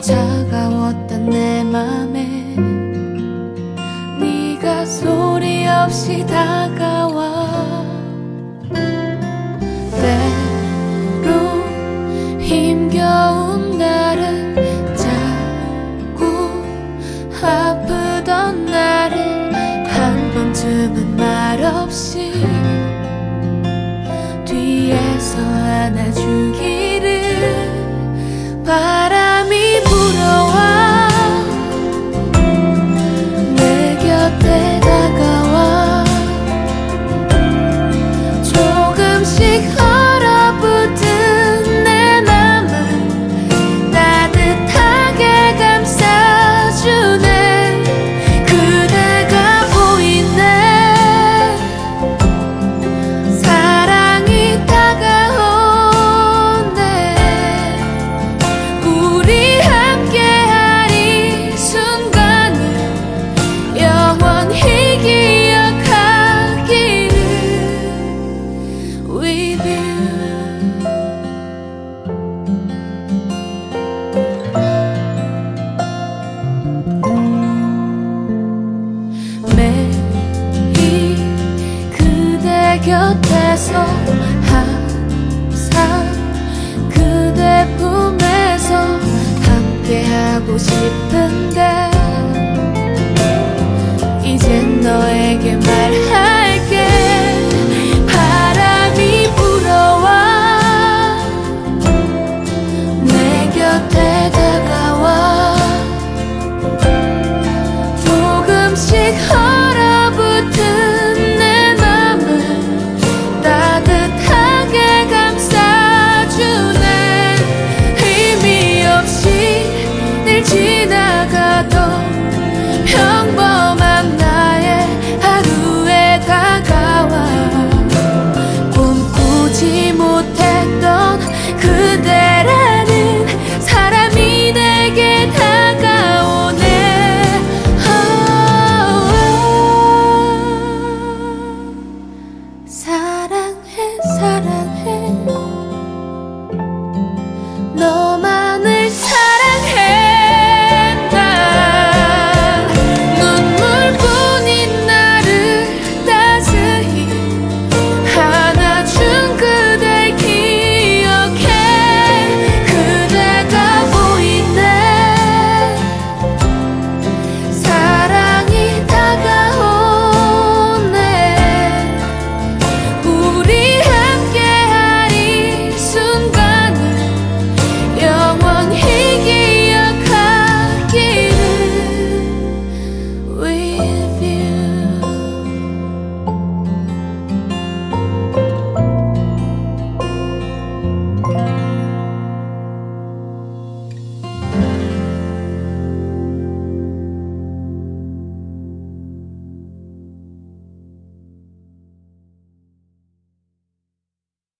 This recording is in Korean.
차가웠던 내 맘에 네가 소리 없이 다가와. 때로 힘겨운 날은 자꾸 아프던 날은 한 번쯤은 말없이 뒤에서 안아주기를. 바람이 불어와 내 곁에 다가와 조금씩 얼어붙은 내 맘을 따뜻하게 감싸주네. 그대가 보이네. 사랑이 다가오네. 우리 함께할 이 순간을 영원히 기억하기를. With you. 매일 그대 곁에서 항상 그대 품에서 함께하고 싶어.